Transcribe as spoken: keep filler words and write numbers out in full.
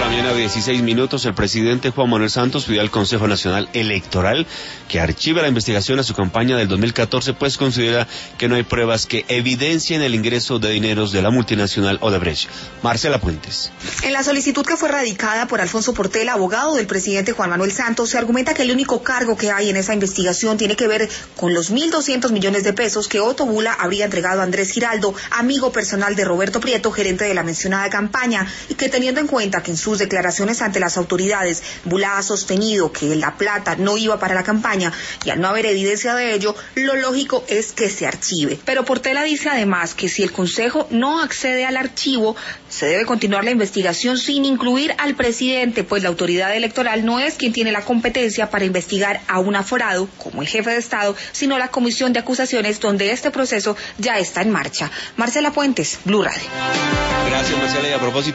mañana, dieciséis minutos, el presidente Juan Manuel Santos pidió al Consejo Nacional Electoral que archive la investigación a su campaña del dos mil catorce, pues considera que no hay pruebas que evidencien el ingreso de dineros de la multinacional Odebrecht. Marcela Puentes. En la solicitud que fue radicada por Alfonso Portela, abogado del presidente Juan Manuel Santos, se argumenta que el único cargo que hay en esa investigación tiene que ver con los mil doscientos millones de pesos que Otto Bula habría entregado a Andrés Giraldo, amigo personal de Roberto Prieto, gerente de la mencionada campaña, y que teniendo en cuenta que en sus declaraciones ante las autoridades Bula ha sostenido que la plata no iba para la campaña y al no haber evidencia de ello, lo lógico es que se archive. Pero Portela dice además que si el Consejo no accede al archivo, se debe continuar la investigación sin incluir al presidente, pues la autoridad electoral no es quien tiene la competencia para investigar a un aforado, como el jefe de Estado, sino la Comisión de Acusaciones, donde este proceso ya está en marcha. Marcela Puentes, Blue Radio. Gracias, Marcela, y a propósito